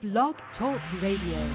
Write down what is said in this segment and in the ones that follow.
Blog Talk Radio.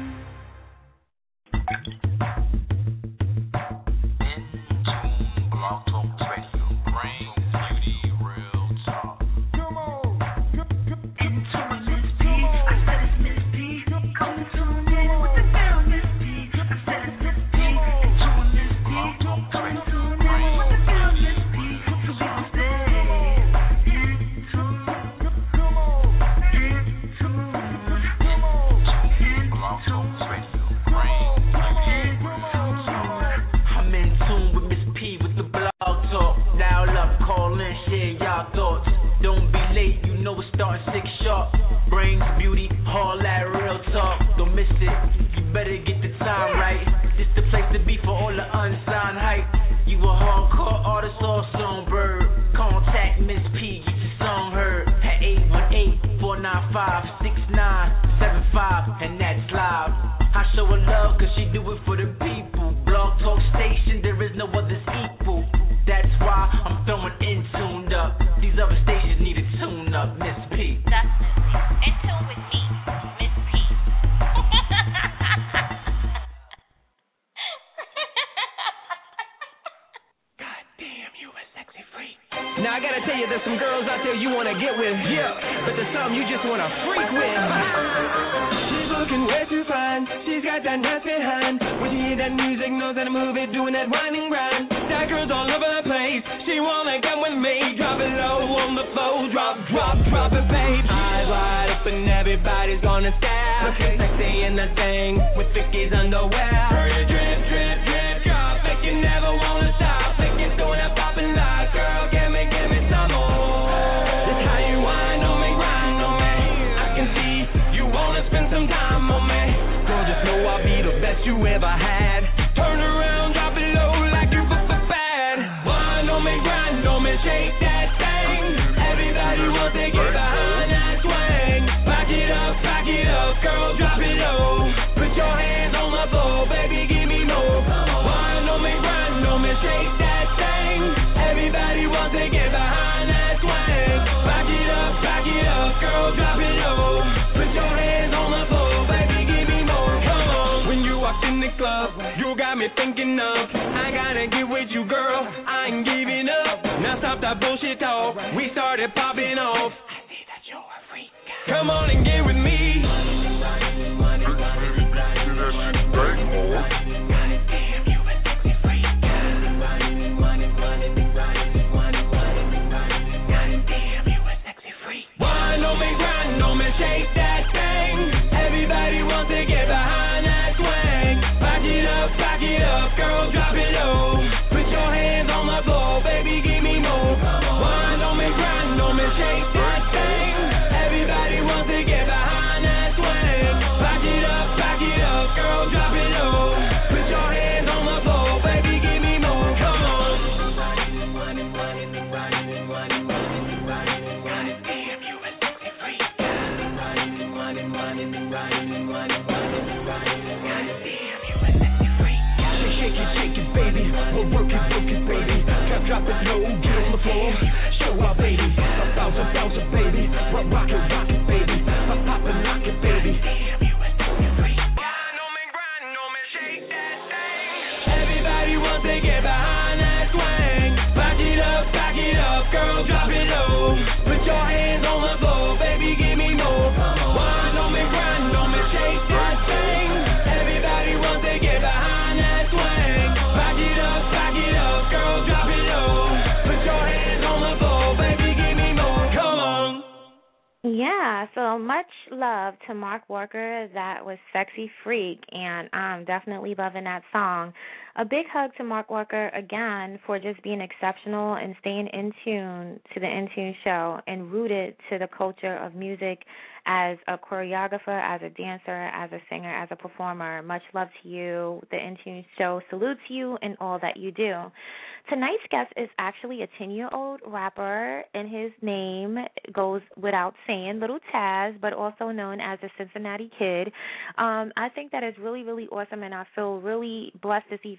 So much love to Mark Walker. That was Sexy Freak, and I'm definitely loving that song. A big hug to Mark Walker again for just being exceptional and staying in tune to the Intune show and rooted to the culture of music as a choreographer, as a dancer, as a singer, as a performer. Much love to you. The Intune show salutes you and all that you do. Tonight's guest is actually a 10-year-old rapper, and his name goes without saying, Little Taz, but also known as the Cincinnati Kid. I think that is really, really awesome, and I feel really blessed this evening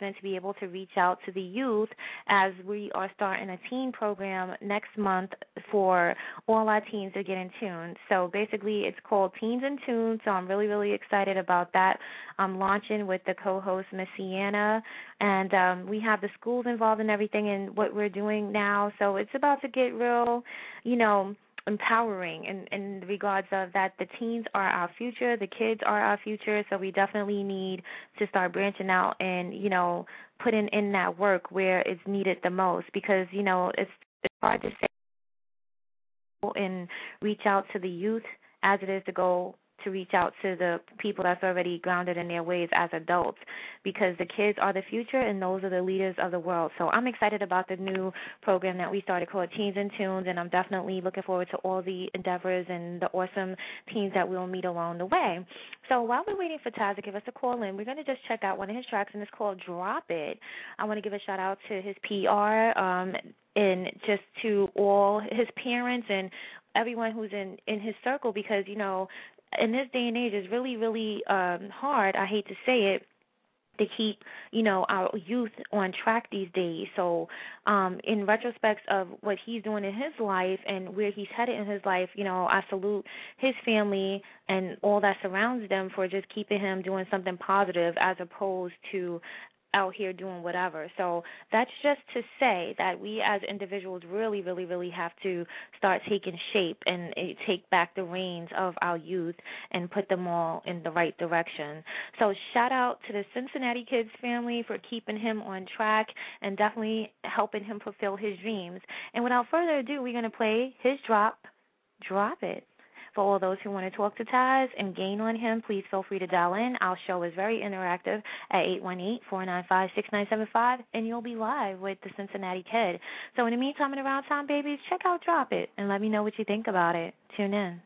and to be able to reach out to the youth as we are starting a teen program next month for all our teens to get in tune. So basically it's called Teens in Tune, so I'm really, really excited about that. I'm launching with the co-host, Miss Sienna, and we have the schools involved in everything in what we're doing now. So it's about to get real, empowering in regards of that the teens are our future, the kids are our future, so we definitely need to start branching out and, putting in that work where it's needed the most because, it's hard to say and reach out to the youth as it is to go to reach out to the people that's already grounded in their ways as adults because the kids are the future and those are the leaders of the world. So I'm excited about the new program that we started called Teens in Tunes, and I'm definitely looking forward to all the endeavors and the awesome teens that we'll meet along the way. So while we're waiting for Taz to give us a call in, we're going to just check out one of his tracks, and it's called Drop It. I want to give a shout-out to his PR and just to all his parents and everyone who's in his circle because, in this day and age, it's really, really hard, I hate to say it, to keep, our youth on track these days. So in retrospect of what he's doing in his life and where he's headed in his life, I salute his family and all that surrounds them for just keeping him doing something positive as opposed to out here doing whatever. So that's just to say that we as individuals really, really, really have to start taking shape and take back the reins of our youth and put them all in the right direction. So shout out to the Cincinnati Kids family for keeping him on track and definitely helping him fulfill his dreams. And without further ado, we're going to play his Drop It. For all those who want to talk to Taz and gain on him, please feel free to dial in. Our show is very interactive at 818-495-6975, and you'll be live with the Cincinnati Kid. So in the meantime and around time, babies, check out Drop It and let me know what you think about it. Tune in.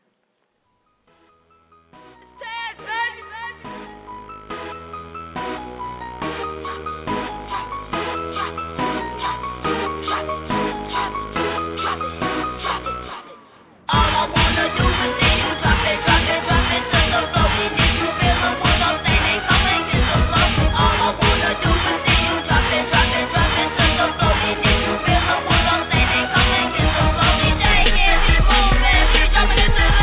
Jumping into the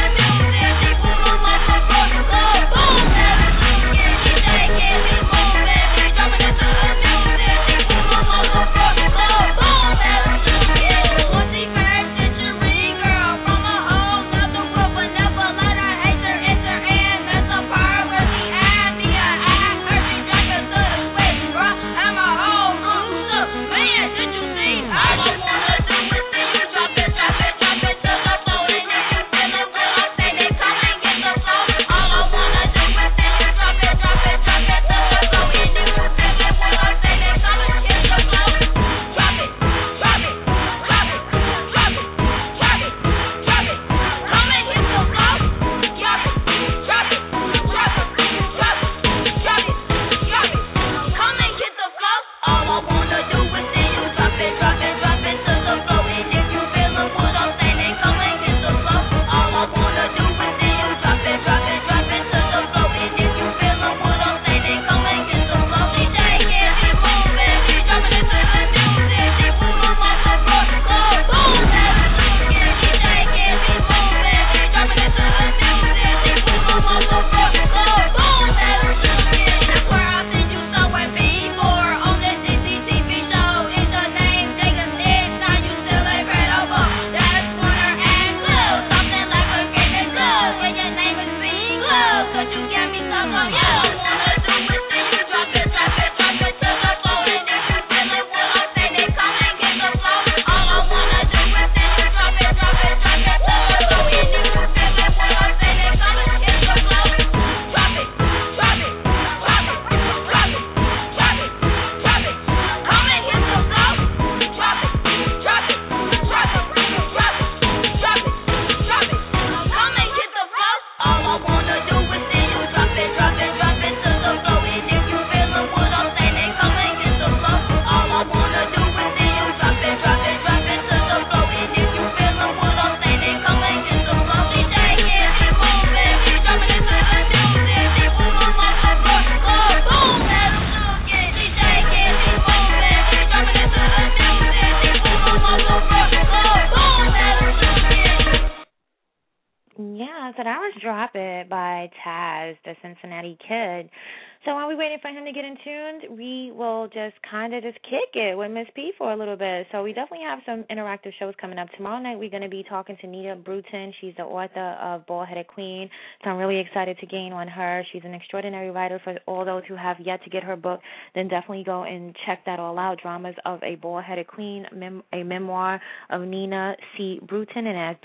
Drop It by Taz, the Cincinnati Kid. So while we're waiting for him to get in tuned, we will just kind of just kick it with Miss P for a little bit. So we definitely have some interactive shows coming up. Tomorrow night we're going to be talking to Nita Bruton. She's the author of Bald-Headed Queen. So I'm really excited to gain on her. She's an extraordinary writer. For all those who have yet to get her book, then definitely go and check that all out. Dramas of a Bald-Headed Queen, a memoir of Nina C. Bruton, and as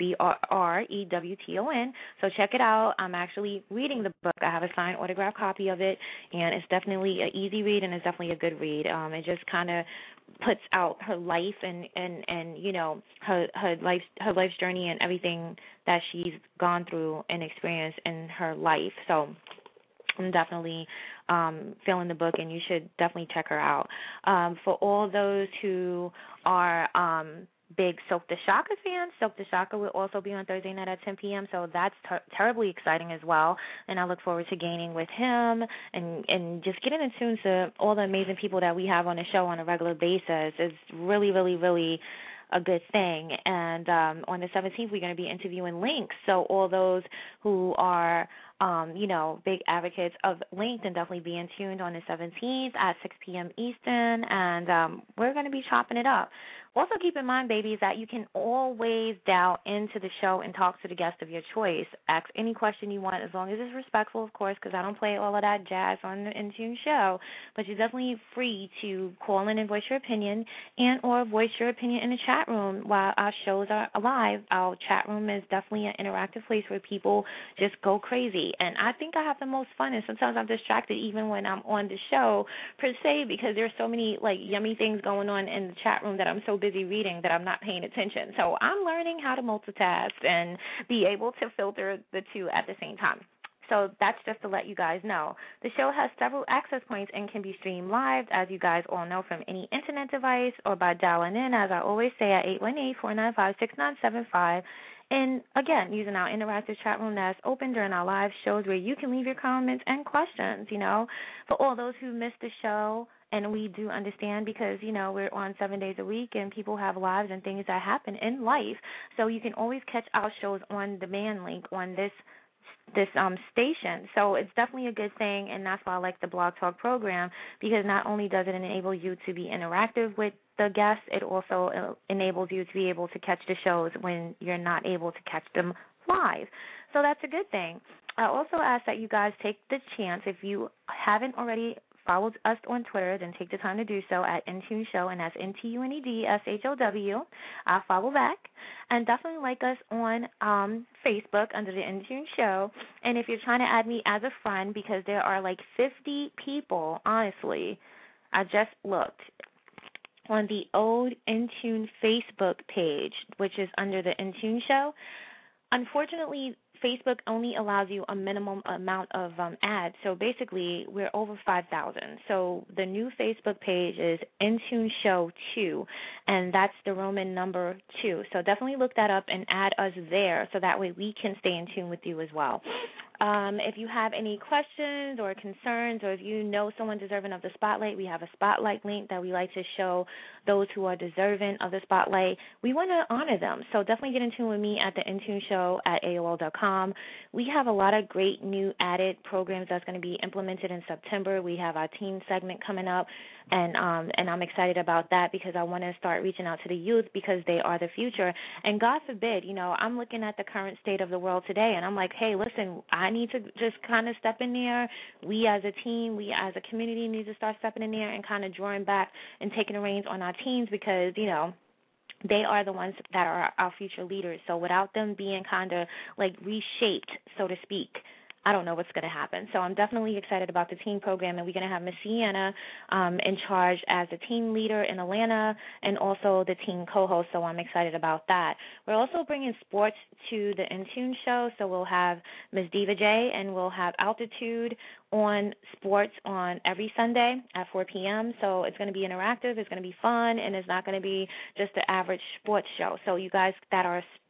Brrewton. So check it out. I'm actually reading the book. I have a signed autographed copy of it, and it's definitely an easy read, and it's definitely a good read. It just kind of puts out her life and you know her life's journey and everything that she's gone through and experienced in her life. So I'm definitely feeling the book, and you should definitely check her out. For all those who are big Silk the Shocker fans, Silk the Shocker will also be on Thursday night at 10 p.m., so that's terribly exciting as well, and I look forward to gaining with him and just getting in tune to all the amazing people that we have on the show on a regular basis. It's really, really, really a good thing. And on the 17th, we're going to be interviewing Link. So all those who are, big advocates of Link, then definitely be in tuned on the 17th at 6 p.m. Eastern, and we're going to be chopping it up. Also keep in mind, babies, that you can always dial into the show and talk to the guest of your choice. Ask any question you want, as long as it's respectful, of course, because I don't play all of that jazz on the InTune show. But you're definitely free to call in and voice your opinion and or voice your opinion in the chat room while our shows are live. Our chat room is definitely an interactive place where people just go crazy. And I think I have the most fun, and sometimes I'm distracted even when I'm on the show, per se, because there's so many, yummy things going on in the chat room that I'm so busy reading that I'm not paying attention. So I'm learning how to multitask and be able to filter the two at the same time. So that's just to let you guys know. The show has several access points and can be streamed live, as you guys all know, from any internet device or by dialing in, as I always say, at 818-495-6975. And, again, using our interactive chat room that's open during our live shows where you can leave your comments and questions, For all those who missed the show, and we do understand because, we're on 7 days a week and people have lives and things that happen in life. So you can always catch our shows on demand link on this station. So it's definitely a good thing, and that's why I like the Blog Talk program, because not only does it enable you to be interactive with the guests, it also enables you to be able to catch the shows when you're not able to catch them live. So that's a good thing. I also ask that you guys take the chance, if you haven't already followed us on Twitter, then take the time to do so at InTune Show, and that's InTuneShow. I'll follow back. And definitely like us on Facebook under the InTune Show. And if you're trying to add me as a friend, because there are 50 people, honestly, I just looked on the old InTune Facebook page, which is under the InTune Show. Unfortunately, Facebook only allows you a minimum amount of ads. So basically, we're over 5,000. So the new Facebook page is InTune Show 2, and that's the Roman number 2. So definitely look that up and add us there, so that way we can stay in tune with you as well. If you have any questions or concerns, or if you know someone deserving of the spotlight, we have a spotlight link that we like to show those who are deserving of the spotlight. We want to honor them. So definitely get in tune with me at the InTune Show at AOL.com. We have a lot of great new added programs that's going to be implemented in September. We have our teen segment coming up, and I'm excited about that, because I want to start reaching out to the youth, because they are the future. And God forbid, I'm looking at the current state of the world today, and I'm like, hey, listen, I need to just kind of step in there. We as a team, we as a community need to start stepping in there and kind of drawing back and taking the reins on our teens, because, they are the ones that are our future leaders. So without them being kind of reshaped, so to speak, I don't know what's going to happen. So I'm definitely excited about the teen program, and we're going to have Miss Sienna in charge as the teen leader in Atlanta, and also the teen co-host, so I'm excited about that. We're also bringing sports to the InTune Show, so we'll have Miss Diva J, and we'll have Altitude on sports on every Sunday at 4 p.m., so it's going to be interactive, it's going to be fun, and it's not going to be just the average sports show. So you guys that are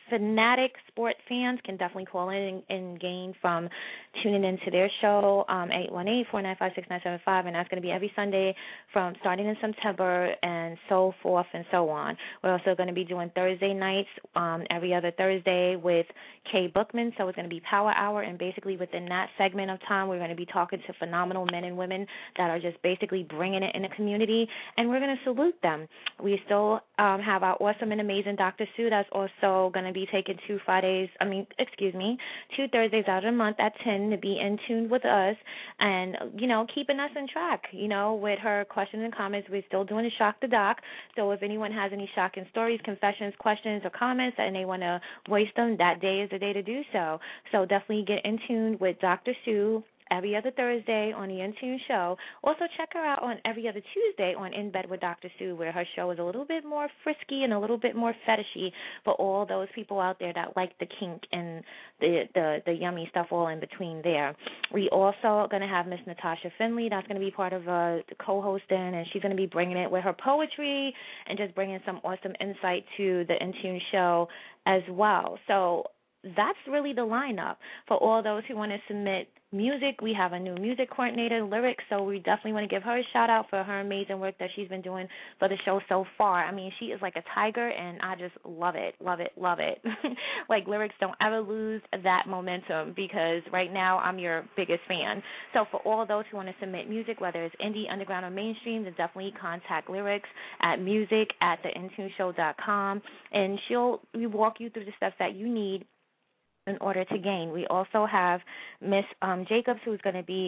fanatic sport fans can definitely call in and gain from tuning into their show, 818-495-6975, and that's going to be every Sunday from starting in September and so forth and so on. We're also going to be doing Thursday nights every other Thursday with Kay Bookman, so it's going to be Power Hour, and basically within that segment of time, we're going to be talking to phenomenal men and women that are just basically bringing it in the community, and we're going to salute them. We still have our awesome and amazing Dr. Sue that's also going to be taking 2 Thursdays out of the month at 10 to be in tune with us and, keeping us in track, with her questions and comments. We're still doing the Shock the Doc, so if anyone has any shocking stories, confessions, questions, or comments and they want to voice them, that day is the day to do so. So definitely get in tune with Dr. Sue every other Thursday on the Intune Show. Also check her out on every other Tuesday on In Bed with Dr. Sue, where her show is a little bit more frisky and a little bit more fetishy for all those people out there that like the kink and the yummy stuff all in between there. We also are going to have Miss Natasha Finley. That's going to be part of the co-hosting, and she's going to be bringing it with her poetry and just bringing some awesome insight to the Intune Show as well. So that's really the lineup. For all those who want to submit music, we have a new music coordinator, Lyrics, so we definitely want to give her a shout-out for her amazing work that she's been doing for the show so far. I mean, she is like a tiger, and I just love it, love it, love it. Like, Lyrics, don't ever lose that momentum, because right now I'm your biggest fan. So for all those who want to submit music, whether it's indie, underground, or mainstream, then definitely contact Lyrics at music@theintuneshow.com, and she'll walk you through the steps that you need in order to gain. We also have Miss Jacobs, who is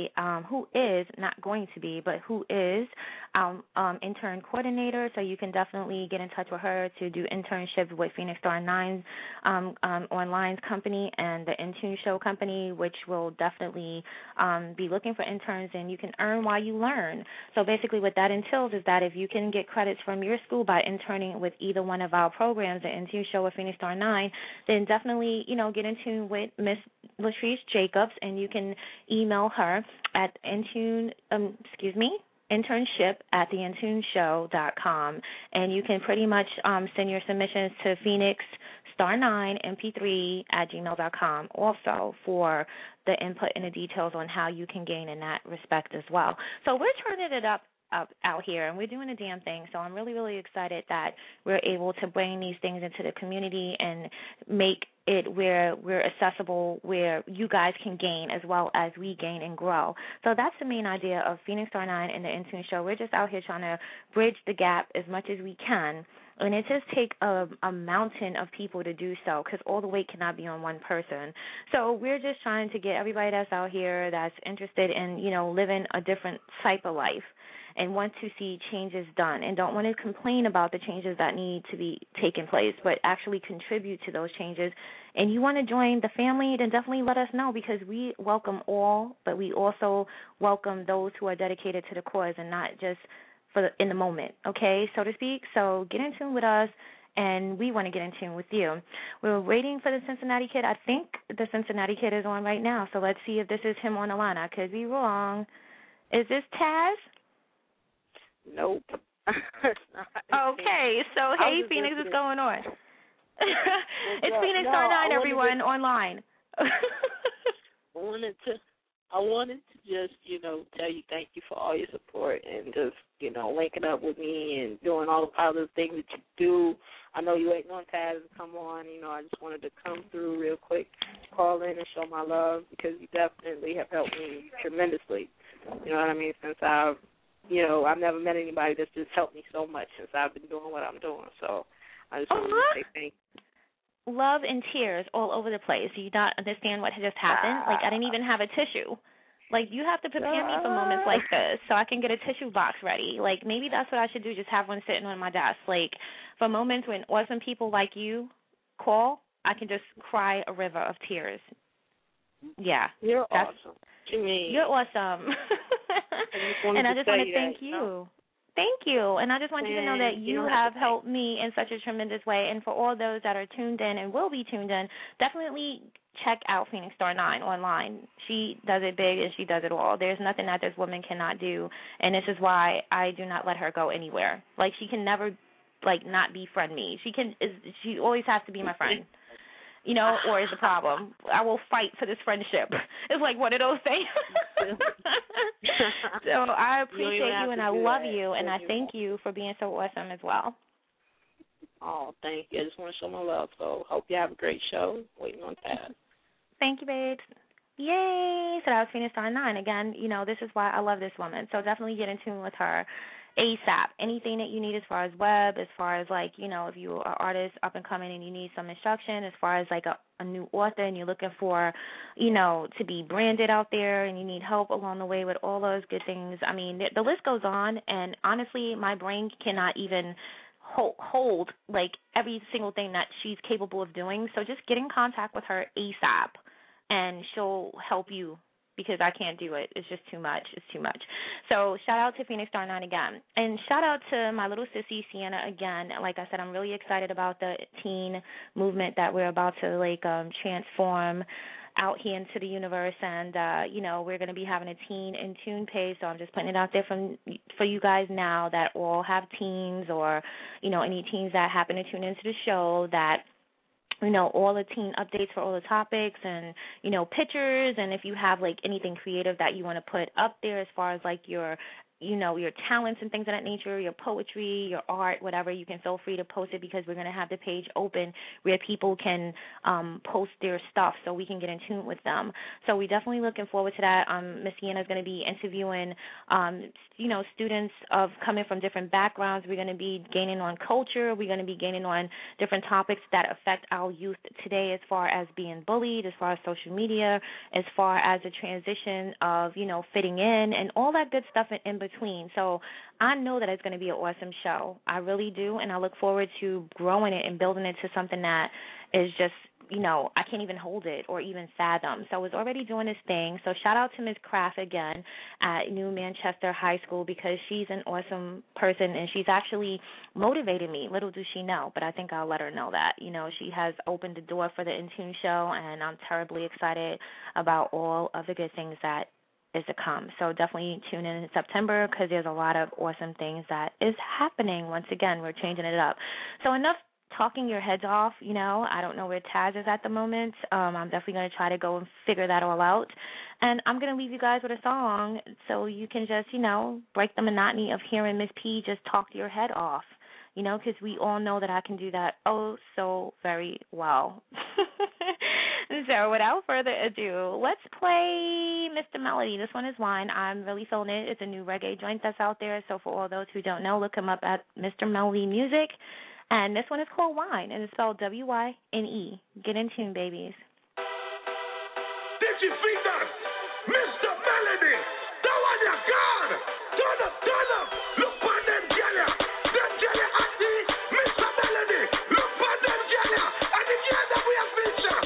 intern coordinator, so you can definitely get in touch with her to do internships with Phoenix Star 9's online company and the Intune Show company, which will definitely be looking for interns, and you can earn while you learn. So basically what that entails is that if you can get credits from your school by interning with either one of our programs, the Intune Show or Phoenix Star 9, then definitely, get in tune with Miss Latrice Jacobs, and you can email her at internship@theintuneshow.com, and you can pretty much send your submissions to Phoenix Star 9 MP3 @gmail.com also for the input and the details on how you can gain in that respect as well. So we're turning it up out here, and we're doing a damn thing. So I'm really, really excited that we're able to bring these things into the community and make it where we're accessible, where you guys can gain as well as we gain and grow. So that's the main idea of Phoenix Star 9 and the Intune Show. We're just out here trying to bridge the gap as much as we can. And it just takes a mountain of people to do so, because all the weight cannot be on one person. So we're just trying to get everybody that's out here that's interested in, living a different type of life and want to see changes done and don't want to complain about the changes that need to be taking place, but actually contribute to those changes, and you want to join the family, then definitely let us know, because we welcome all, but we also welcome those who are dedicated to the cause and not just in the moment, okay, so to speak. So get in tune with us, and we want to get in tune with you. We're waiting for the Cincinnati Kid. I think the Cincinnati Kid is on right now, so let's see if this is him on the line. I could be wrong. Is this Taz? Nope. Okay, so hey, Phoenix, what's going on? It's Phoenix Star 9, everyone, online. I wanted to just, tell you thank you for all your support and just, linking up with me and doing all the positive things that you do. I know you waiting on Taz to come on. I just wanted to come through real quick, call in and show my love, because you definitely have helped me tremendously. You know what I mean? Since I've never met anybody that's just helped me so much since I've been doing what I'm doing. So I just wanted to say thank you. Love and tears all over the place. You don't understand what just happened? Like, I didn't even have a tissue. Like, you have to prepare me for moments like this so I can get a tissue box ready. Like, maybe that's what I should do, just have one sitting on my desk. Like, for moments when awesome people like you call, I can just cry a river of tears. Yeah. You're awesome. You're awesome. And I just want to thank you. Thank you. And I just want you to know that you have helped me in such a tremendous way. And for all those that are tuned in and will be tuned in, definitely check out Phoenix Star 9 online. She does it big and she does it all. There's nothing that this woman cannot do. And this is why I do not let her go anywhere. Like, she can never, not befriend me. She always has to be my friend. you know, or is the problem? I will fight for this friendship. It's like one of those things. So I appreciate you, and I love you, and I thank you for being so awesome as well. Oh, thank you. I just want to show my love. So hope you have a great show. Waiting on that. Thank you, babes. Yay! So that was Phoenix Star 9. Again, you know, this is why I love this woman. So definitely get in tune with her ASAP. Anything that you need as far as web, as far as like, you know, if you are an artist up and coming and you need some instruction, as far as like a new author and you're looking for, you know, to be branded out there and you need help along the way with all those good things. I mean, the list goes on, and honestly, my brain cannot even hold like every single thing that she's capable of doing. So just get in contact with her ASAP, and she'll help you, because I can't do it. It's just too much. It's too much. So shout out to Phoenix Star 9 again. And shout out to my little sissy, Sienna, again. Like I said, I'm really excited about the teen movement that we're about to, like, transform out here into the universe. And, you know, we're going to be having a teen in tune page, so I'm just putting it out there for you guys now that all have teens, or, you know, any teens that happen to tune into the show, that, you know, all the teen updates for all the topics and, you know, pictures, and if you have, like, anything creative that you want to put up there as far as, like, your, you know, your talents and things of that nature, your poetry, your art, whatever, you can feel free to post it, because we're going to have the page open where people can post their stuff so we can get in tune with them. So we're definitely looking forward to that. Miss Sienna is going to be interviewing, you know, students of coming from different backgrounds. We're going to be gaining on culture. We're going to be gaining on different topics that affect our youth today, as far as being bullied, as far as social media, as far as the transition of, you know, fitting in and all that good stuff in between. So I know that it's going to be an awesome show. I really do, and I look forward to growing it and building it to something that is just, you know, I can't even hold it or even fathom. So it's already doing its thing. So shout out to Ms. Kraft again at New Manchester High School, because she's an awesome person, and she's actually motivated me. Little does she know, but I think I'll let her know that. You know, she has opened the door for the Intune show, and I'm terribly excited about all of the good things that is to come. So definitely tune in September, because there's a lot of awesome things that is happening. Once again, we're changing it up. So enough talking your heads off, you know. I don't know where Taz is at the moment. I'm definitely going to try to go and figure that all out. And I'm going to leave you guys with a song so you can just, you know, break the monotony of hearing Miss P just talk your head off, you know, because we all know that I can do that oh so very well. So without further ado, let's play Mr. Melody. This one is mine. I'm really feeling it. It's a new reggae joint that's out there. So for all those who don't know, look him up at Mr. Melody Music. And this one is called Wine, and it's spelled W-Y-N-E. Get in tune, babies. Did you see that? Mr. Melody, the one you got. Turn up, turn up. Look on them jelly. Them jelly at the Mr. Melody. Look on them jelly. And the jelly that we have featured.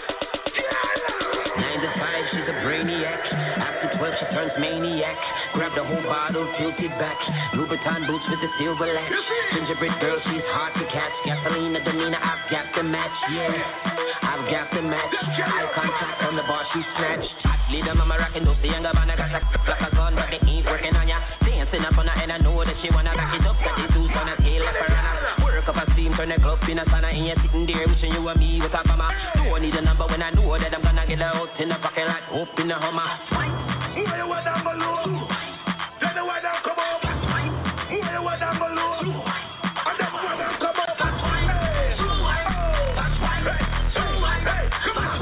9 to 5, she's a brainiac. After 12, she turns maniac. Grab the whole bottle, tilt it back. Louboutin boots with the silver latch. Gingerbread girl, she's hard to catch. Gasolina, demeanor, I've got the match, yeah. I've got the match. Eye contact on the bar, she snatched. Leader, mama rockin' those the younger man, I got like a gun, but they ain't working on ya. Dancing up on her, and I know that she wanna back it up. Got the dudes on her tail like a runner. Work up a steam, turn the club in a sauna, and you're sitting there wishing you were me with a bummer. Don't need a number when I know that I'm gonna get out in the parking lot, up in the Hummer. Where you want down below? Tell the way down, come up. Where you want down below? And then where down, come up. Hey, come on.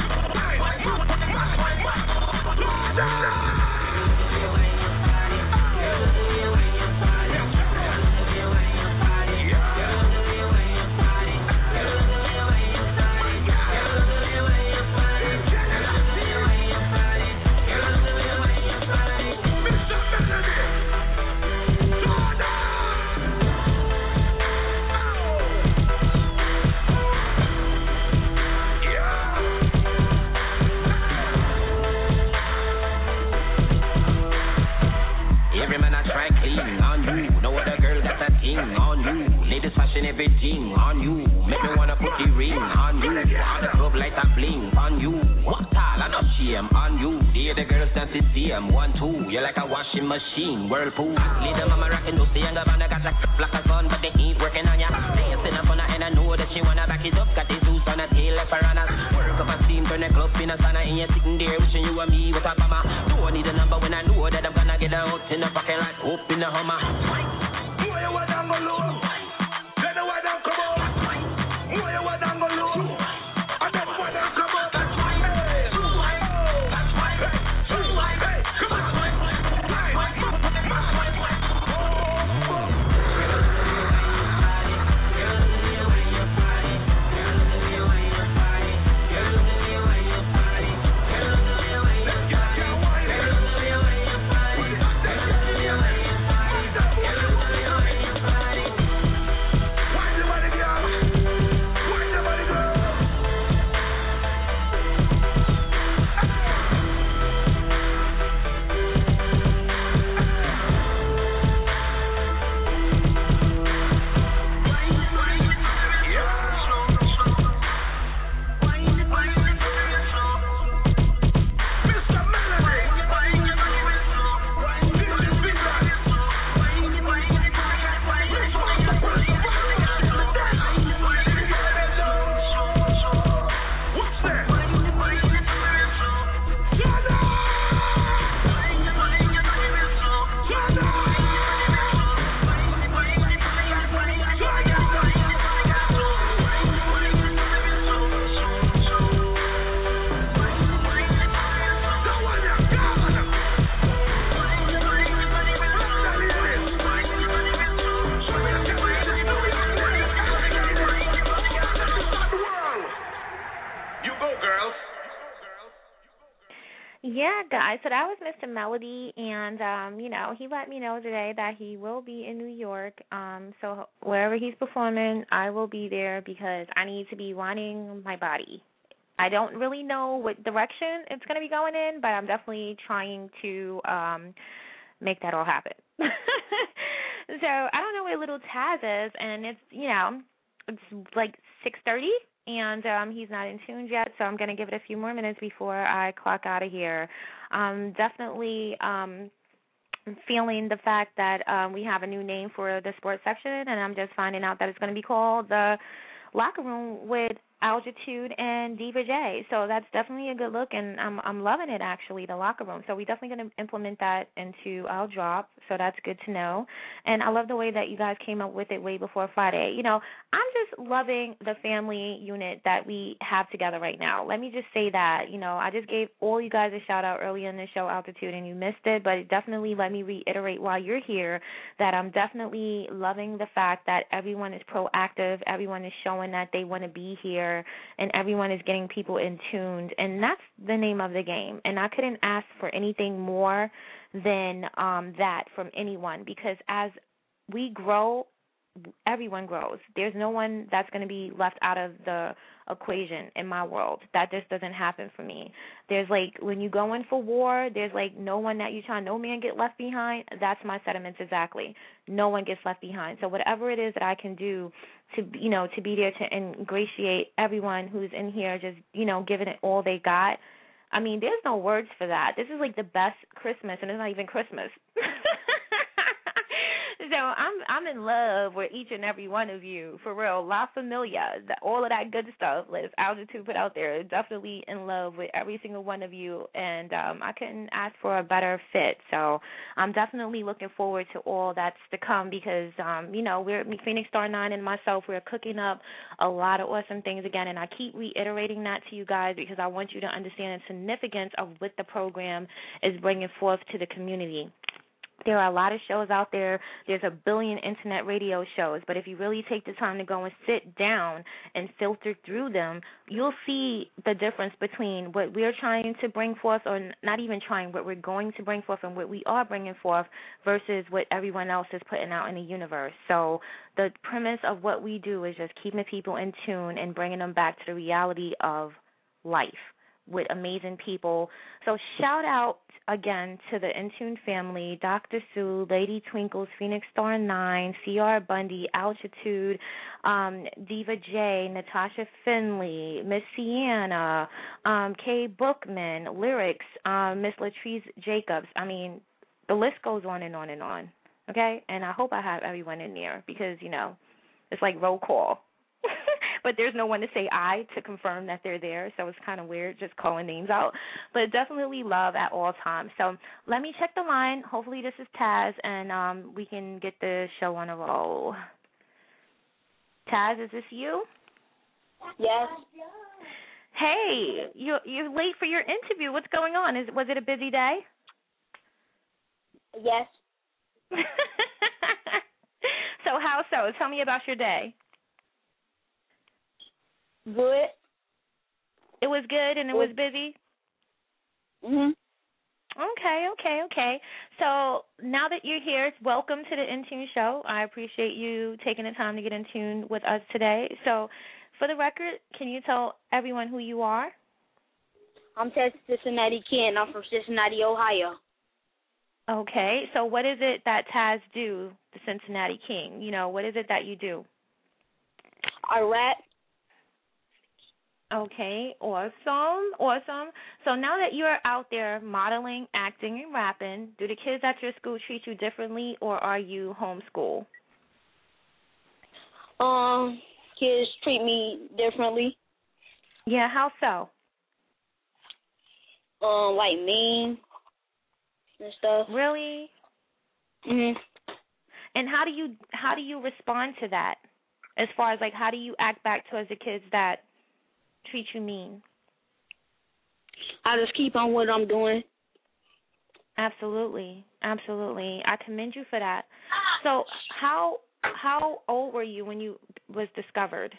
On you, ladies fashion everything on you. Make me wanna put the ring on you. On the club light a bling on you. What all I not shame on you. Dear the girls dance it same 1, 2. You're like a washing machine, whirlpool. Leader mama rockin' those the younger man, I got like a sun, but they ain't working on ya. Dancing up on her and I know that she wanna back it up. Got the juice on her tail tail left for runners. Work up a steam, turn the club in a sauna, and you're sitting there wishing you and me with a mama. Don't need a number when I know that I'm gonna get out in the pocket like hope in the Hummer. Who you want down below? Then the way down come on. Who you want down below? And then the way down come on. That's right. Hey, that's right. Hey, come on. Yeah, guys, so that was Mr. Melody, and, he let me know today that he will be in New York, so wherever he's performing, I will be there because I need to be running my body. I don't really know what direction it's going to be going in, but I'm definitely trying to make that all happen. So I don't know where little Taz is, and it's like 6:30. And he's not in tune yet, so I'm going to give it a few more minutes before I clock out of here. Definitely feeling the fact that we have a new name for the sports section, and I'm just finding out that it's going to be called the Locker Room with Altitude and Diva J. So that's definitely a good look, and I'm loving it, actually, the Locker Room. So we're definitely going to implement that into our drop, so that's good to know. And I love the way that you guys came up with it way before Friday. I'm just loving the family unit that we have together right now. Let me just say that. I just gave all you guys a shout-out earlier in the show, Altitude, and you missed it, but definitely let me reiterate while you're here that I'm definitely loving the fact that everyone is proactive, everyone is showing that they want to be here, and everyone is getting people in tuned, and that's the name of the game. And I couldn't ask for anything more than that from anyone, because as we grow, everyone grows. There's no one that's going to be left out of the equation in my world. That just doesn't happen for me. There's when you go in for war, there's no one that you try, no man get left behind. That's my sentiments exactly. No one gets left behind. So whatever it is that I can do to be there to ingratiate everyone who's in here, just giving it all they got. I mean, there's no words for that. This is the best Christmas, and it's not even Christmas. So I'm in love with each and every one of you, for real. La Familia, all of that good stuff that Altitude put out there. Definitely in love with every single one of you, and I couldn't ask for a better fit. So I'm definitely looking forward to all that's to come because, we're Phoenix Star 9 and myself, we're cooking up a lot of awesome things again, and I keep reiterating that to you guys because I want you to understand the significance of what the program is bringing forth to the community. There are a lot of shows out there. There's a billion internet radio shows, but if you really take the time to go and sit down and filter through them, you'll see the difference between what we're trying to bring forth, or not even trying, what we're going to bring forth and what we are bringing forth versus what everyone else is putting out in the universe. So the premise of what we do is just keeping people in tune and bringing them back to the reality of life with amazing people. So shout out again to the Intune family, Dr. Sue, Lady Twinkles, Phoenix Star 9, C.R. Bundy, Altitude, Diva J, Natasha Finley, Miss Sienna, Kay Bookman, Lyrics, Miss Latrice Jacobs. I mean, the list goes on and on and on, okay? And I hope I have everyone in there because, it's like roll call. but there's no one to say I to confirm that they're there, so it's kind of weird just calling names out. But definitely love at all times. So let me check the line. Hopefully this is Taz, and we can get the show on a roll. Taz, is this you? Yes. Hey, you're late for your interview. What's going on? Was it a busy day? Yes. So how so? Tell me about your day. Good. It was good and it was busy? Mhm. Okay. So now that you're here, welcome to the In Tune Show. I appreciate you taking the time to get in tune with us today. So for the record, can you tell everyone who you are? I'm Taz Cincinnati Kid. I'm from Cincinnati, Ohio. Okay. So what is it that Taz do, the Cincinnati King? You know, what is it that you do? I rap. Okay, awesome. So now that you're out there modeling, acting, and rapping, do the kids at your school treat you differently, or are you homeschool? Kids treat me differently. Yeah, how so? Like mean and stuff. Really? Mhm. And how do you respond to that? As far as like, how do you act back towards the kids that treat you mean? I just keep on what I'm doing. Absolutely. I commend you for that. So how old were you when you was discovered?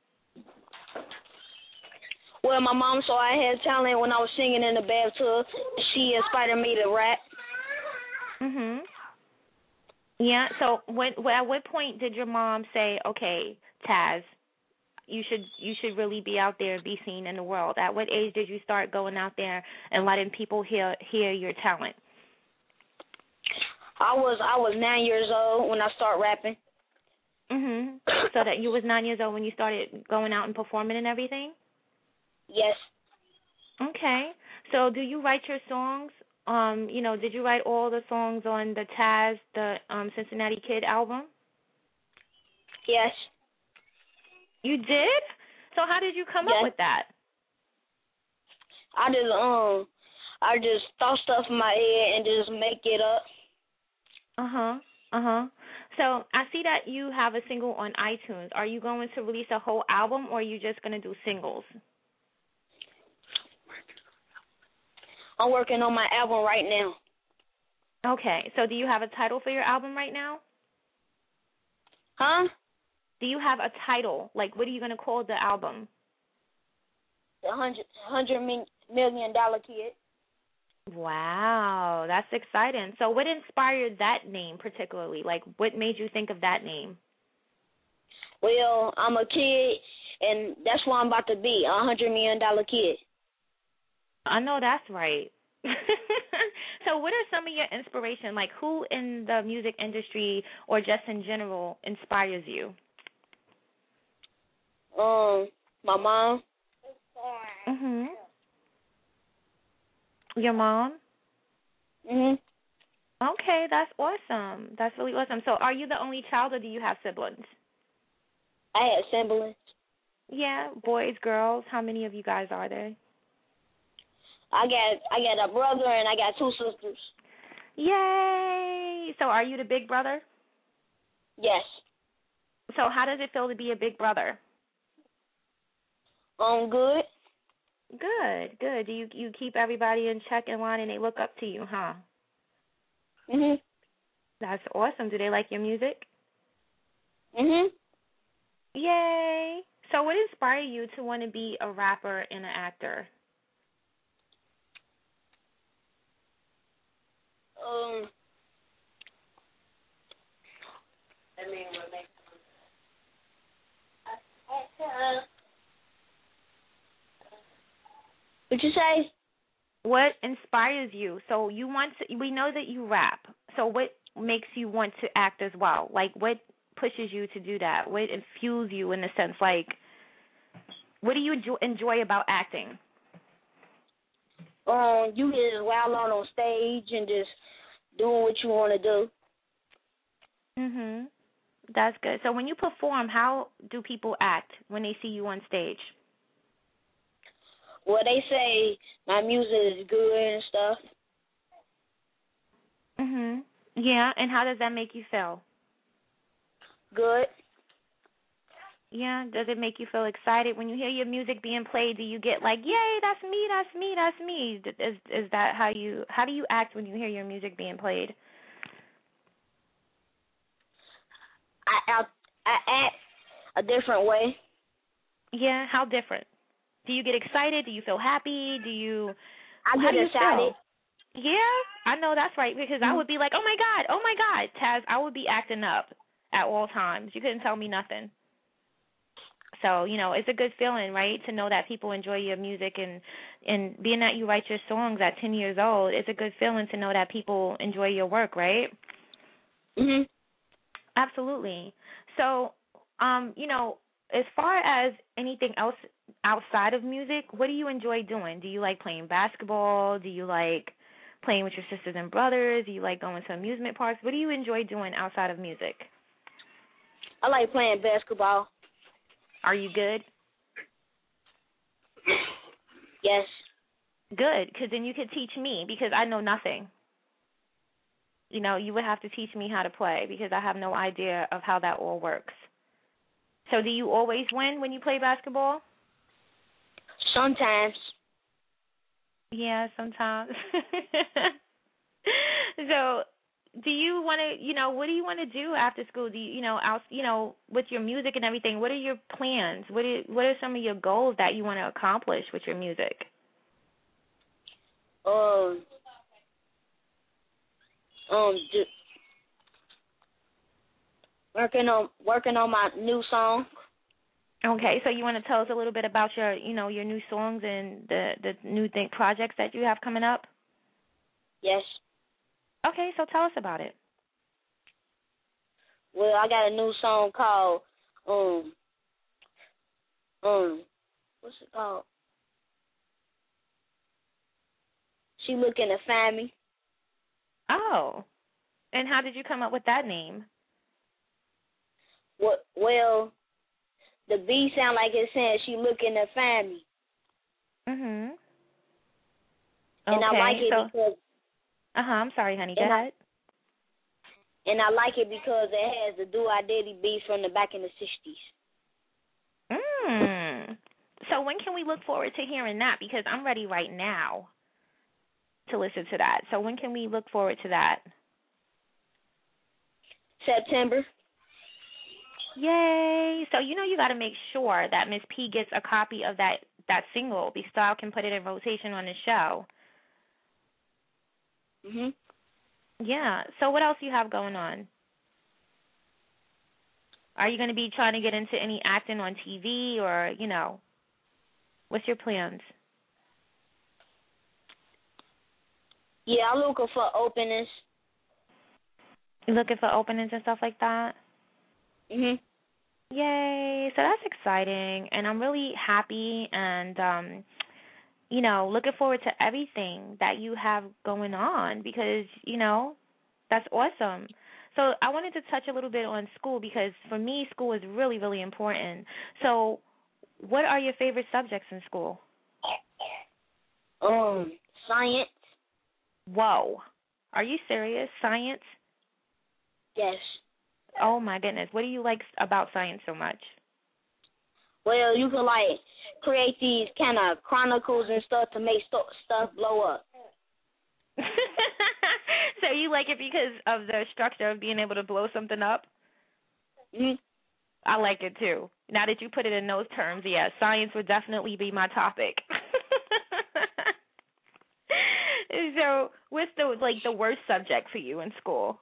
Well, my mom saw I had talent when I was singing in the bathtub. She inspired me to rap. Mhm. Yeah. So at what point did your mom say, "Okay, Taz, you should really be out there, be seen in the world"? At what age did you start going out there and letting people hear your talent? I was 9 years old when I started rapping. Mhm. So that you was 9 years old when you started going out and performing and everything? Yes. Okay. So do you write your songs? Did you write all the songs on the Taz, the Cincinnati Kid album? Yes. You did? So how did you come up with that? I just thought stuff in my head and just make it up. So I see that you have a single on iTunes. Are you going to release a whole album, or are you just going to do singles? I'm working on my album right now. Okay. So do you have a title for your album right now? Huh? Do you have a title? Like, what are you going to call the album? The $100 million Kid. Wow, that's exciting. So what inspired that name particularly? Like, what made you think of that name? Well, I'm a kid, and that's what I'm about to be, $100 million Kid. I know that's right. So what are some of your inspiration? Like, who in the music industry or just in general inspires you? My mom. Mhm. Your mom? Mhm. Okay, that's awesome. That's really awesome. So are you the only child, or do you have siblings? I had siblings. Yeah, boys, girls. How many of you guys are there? I got a brother and I got two sisters. Yay! So are you the big brother? Yes. So how does it feel to be a big brother? Good. Good. Do you keep everybody in check and line and they look up to you, huh? Mhm. That's awesome. Do they like your music? Mhm. Yay! So what inspired you to want to be a rapper and an actor? What'd you say? What inspires you? So we know that you rap. So what makes you want to act as well? Like, what pushes you to do that? What infuses you in the sense, like, what do you enjoy about acting? You get wild out on stage and just doing what you want to do. Mhm. That's good. So when you perform, how do people act when they see you on stage? Well, they say my music is good and stuff. Mhm. Yeah, and how does that make you feel? Good. Yeah, does it make you feel excited when you hear your music being played? Do you get like, "Yay, that's me, that's me, that's me"? Is that how do you act when you hear your music being played? I act a different way. Yeah, how different? Do you get excited? Do you feel happy? I get excited. Yeah, I know that's right, because I would be like, oh my God, Taz, I would be acting up at all times. You couldn't tell me nothing. So, it's a good feeling, right, to know that people enjoy your music, and being that you write your songs at 10 years old, it's a good feeling to know that people enjoy your work, right? Mhm. Absolutely. So, as far as anything else outside of music, what do you enjoy doing? Do you like playing basketball? Do you like playing with your sisters and brothers? Do you like going to amusement parks? What do you enjoy doing outside of music? I like playing basketball. Are you good? Yes. Good, because then you could teach me, because I know nothing. You would have to teach me how to play, because I have no idea of how that all works. So do you always win when you play basketball? Sometimes. Yeah, sometimes. So, do you want to, what do you want to do after school? Do you, with your music and everything, what are your plans? What are some of your goals that you want to accomplish with your music? Working on my new song. Okay, so you want to tell us a little bit about your, your new songs and the new projects that you have coming up? Yes. Okay, so tell us about it. Well, I got a new song called what's it called? She Looking to Find Me. Oh, and how did you come up with that name? Well, the B sound like it's saying she looking to find me. Mhm. Okay, and I like it because. I'm sorry, honey. Go ahead. And I like it because it has the Do I Daddy beats from the back in the 60s. So when can we look forward to hearing that? Because I'm ready right now to listen to that. So when can we look forward to that? September. Yay. So you got to make sure that Miss P gets a copy of that single, because I can put it in rotation on the show. Mhm. Yeah. So what else do you have going on? Are you going to be trying to get into any acting on TV, or, what's your plans? Yeah, I'm looking for openings. You looking for openings and stuff like that? Mhm. Yay. So that's exciting, and I'm really happy and looking forward to everything that you have going on, because, that's awesome. So I wanted to touch a little bit on school, because for me, school is really, really important. So what are your favorite subjects in school? Science. Whoa. Are you serious? Science? Yes. Oh, my goodness. What do you like about science so much? Well, you can, create these kind of chronicles and stuff to make stuff blow up. So you like it because of the structure of being able to blow something up? Mhm. I like it too. Now that you put it in those terms, yeah, science would definitely be my topic. So, what's the worst subject for you in school?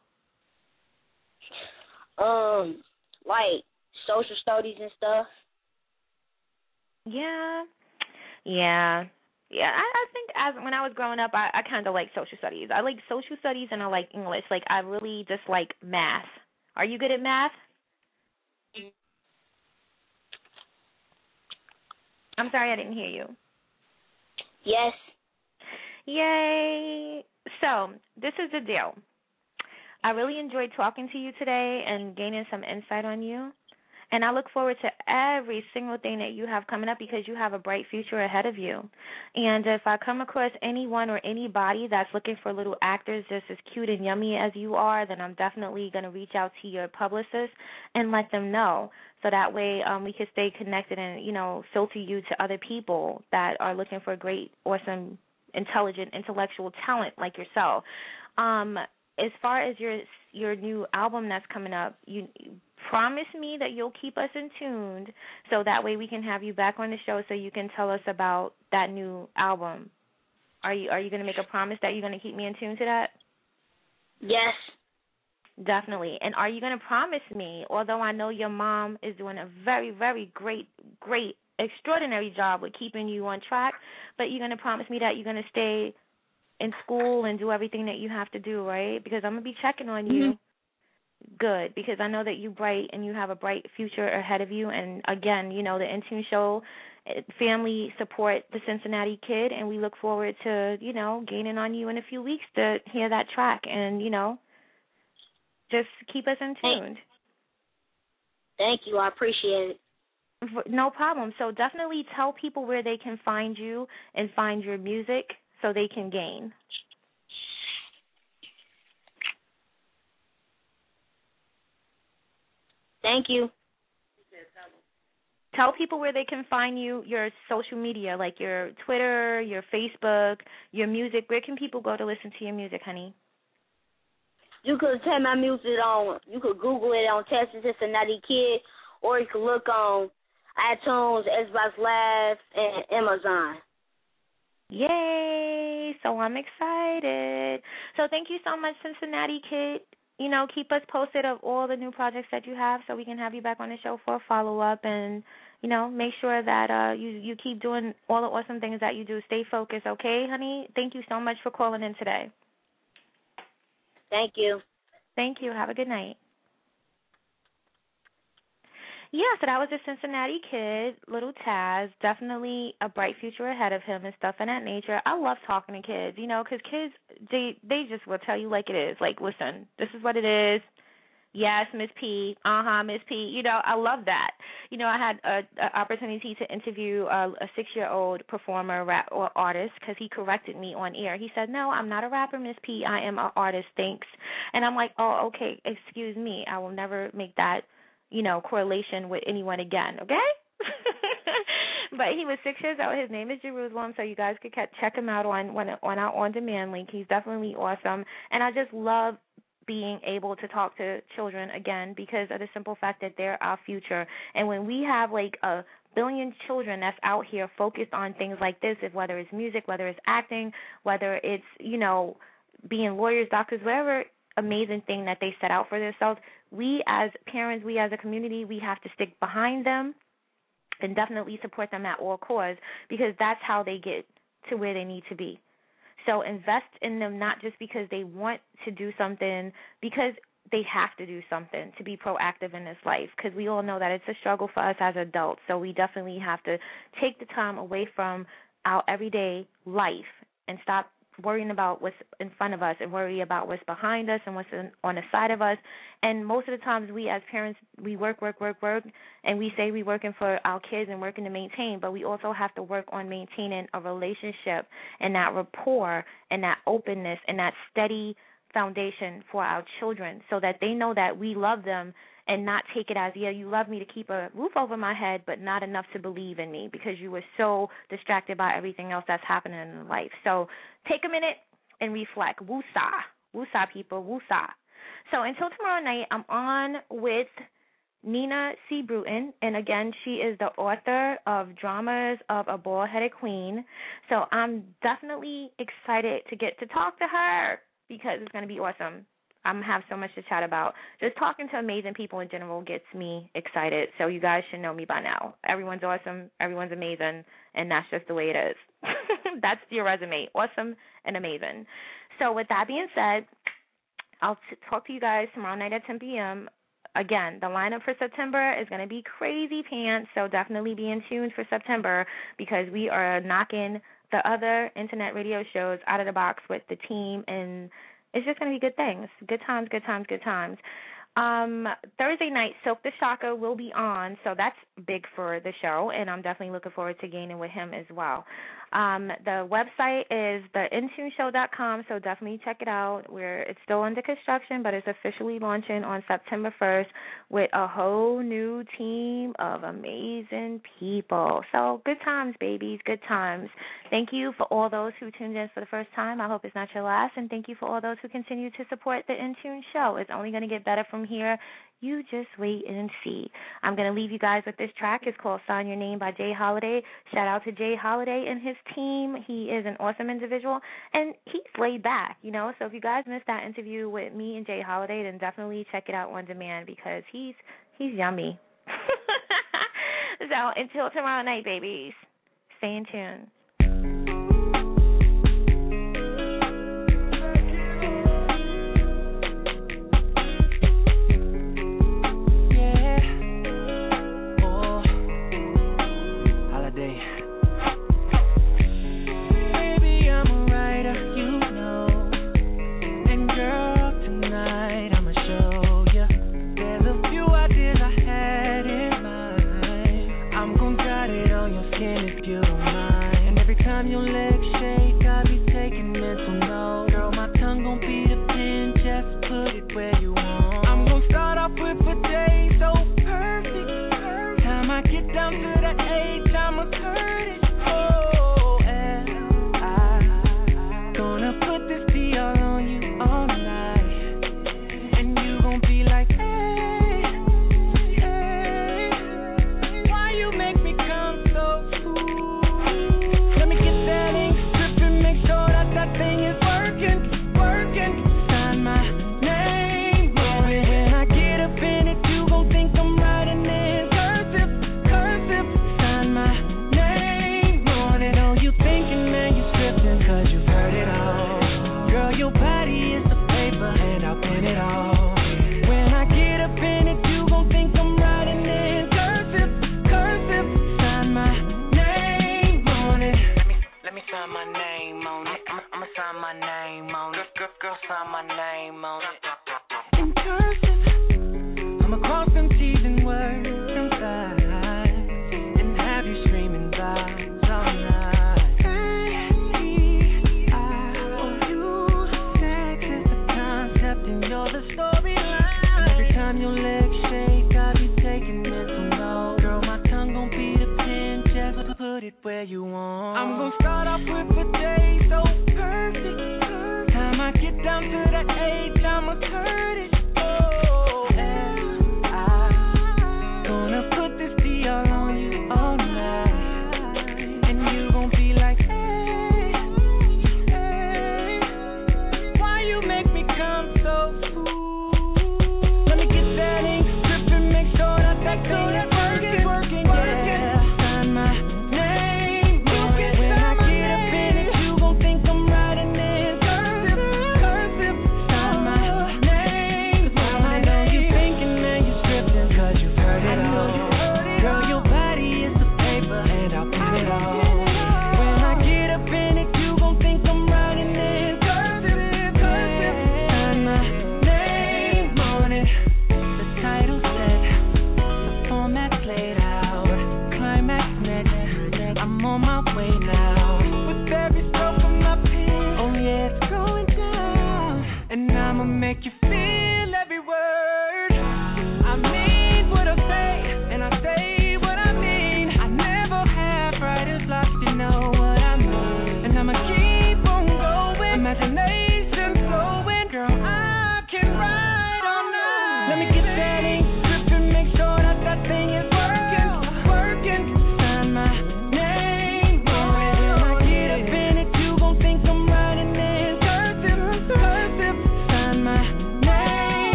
Social studies and stuff. Yeah. I think when I was growing up, I kind of like social studies. I like social studies and I like English. I really dislike math. Are you good at math? I'm sorry, I didn't hear you. Yes. Yay. So, this is the deal. I really enjoyed talking to you today and gaining some insight on you. And I look forward to every single thing that you have coming up because you have a bright future ahead of you. And if I come across anyone or anybody that's looking for little actors just as cute and yummy as you are, then I'm definitely going to reach out to your publicist and let them know. So that way we can stay connected and, filter you to other people that are looking for great, awesome, intelligent, intellectual talent like yourself. As far as your new album that's coming up, you promise me that you'll keep us in tune so that way we can have you back on the show so you can tell us about that new album. Are you going to make a promise that you're going to keep me in tune to that? Yes. Definitely. And are you going to promise me, although I know your mom is doing a very, very great, extraordinary job with keeping you on track, but you're going to promise me that you're going to stay in school and do everything that you have to do, right? Because I'm going to be checking on you. Good, because I know that you're bright and you have a bright future ahead of you. And, again, the Intune Show family support the Cincinnati Kid, and we look forward to, gaining on you in a few weeks to hear that track and, just keep us in tune. Thank you. I appreciate it. No problem. So definitely tell people where they can find you and find your music so they can gain. Thank you. Tell people where they can find you, your social media, like your Twitter, your Facebook, your music. Where can people go to listen to your music, honey? You could take my music you could Google it on Texas Cincinnati Kid, or you could look on iTunes, Xbox Live, and Amazon. Yay! So I'm excited. So thank you so much, Cincinnati Kid. Keep us posted of all the new projects that you have so we can have you back on the show for a follow-up and, make sure that you keep doing all the awesome things that you do. Stay focused, okay, honey? Thank you so much for calling in today. Thank you. Thank you. Have a good night. Yeah, so that was the Cincinnati Kid, little Taz. Definitely a bright future ahead of him and stuff of that nature. I love talking to kids, because kids, they just will tell you like it is. Like, listen, this is what it is. Yes, Miss P. Miss P. I love that. I had an opportunity to interview a 6-year-old performer, rap, or artist because he corrected me on air. He said, "No, I'm not a rapper, Miss P. I am an artist, thanks." And I'm like, "Oh, okay, excuse me. I will never make that, correlation with anyone again, okay?" But he was 6 years old. His name is Jerusalem, so you guys could check him out on our on-demand link. He's definitely awesome. And I just love being able to talk to children again because of the simple fact that they're our future. And when we have like a billion children that's out here focused on things like this, whether it's music, whether it's acting, whether it's, being lawyers, doctors, whatever amazing thing that they set out for themselves, we as parents, we as a community, we have to stick behind them and definitely support them at all costs because that's how they get to where they need to be. So invest in them not just because they want to do something, because they have to do something to be proactive in this life, because we all know that it's a struggle for us as adults. So we definitely have to take the time away from our everyday life and stop worrying about what's in front of us and worry about what's behind us and what's on the side of us. And most of the times we as parents, we work, and we say we're working for our kids and working to maintain, but we also have to work on maintaining a relationship and that rapport and that openness and that steady foundation for our children so that they know that we love them and not take it as, yeah, you love me to keep a roof over my head, but not enough to believe in me because you were so distracted by everything else that's happening in life. So take a minute and reflect. Woosah. Woosah, people. Woosah. So until tomorrow night, I'm on with Nina C. Bruton, and again, she is the author of Dramas of a Bald-Headed Queen. So I'm definitely excited to get to talk to her because it's going to be awesome. I'm going to have so much to chat about. Just talking to amazing people in general gets me excited, so you guys should know me by now. Everyone's awesome, everyone's amazing, and that's just the way it is. That's your resume, awesome and amazing. So with that being said, I'll talk to you guys tomorrow night at 10 p.m. Again, the lineup for September is going to be crazy pants, so definitely be in tune for September because we are knocking the other internet radio shows out of the box with the team and it's just going to be good things. Good times, good times, good times. Thursday night, Silk the Shocker will be on, so that's big for the show, and I'm definitely looking forward to gaining with him as well. The website is theintuneshow.com, so definitely check it out. It's still under construction, but it's officially launching on September 1st with a whole new team of amazing people. So good times, babies, good times. Thank you for all those who tuned in for the first time. I hope it's not your last, and thank you for all those who continue to support the Intune Show. It's only going to get better from here. You just wait and see. I'm going to leave you guys with this track. It's called Sign Your Name by Jay Holiday. Shout out to Jay Holiday and his team. He is an awesome individual, and he's laid back, you know. So if you guys missed that interview with me and Jay Holiday, then definitely check it out on demand because he's yummy. So until tomorrow night, babies, stay in tune.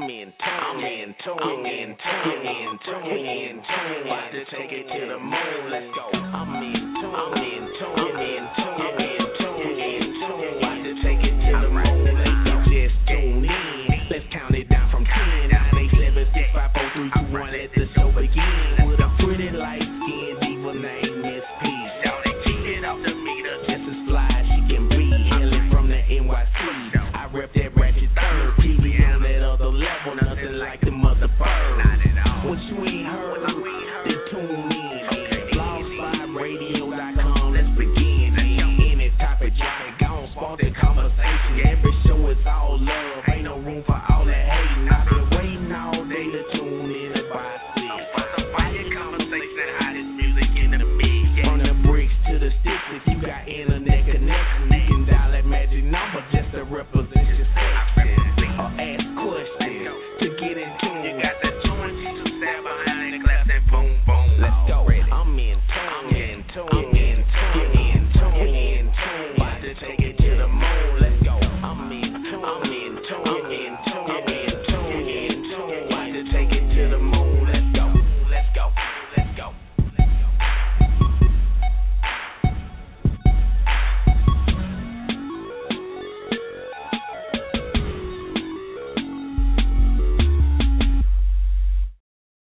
I'm in tune. About to take it to the moon. Let's go. I'm in tune.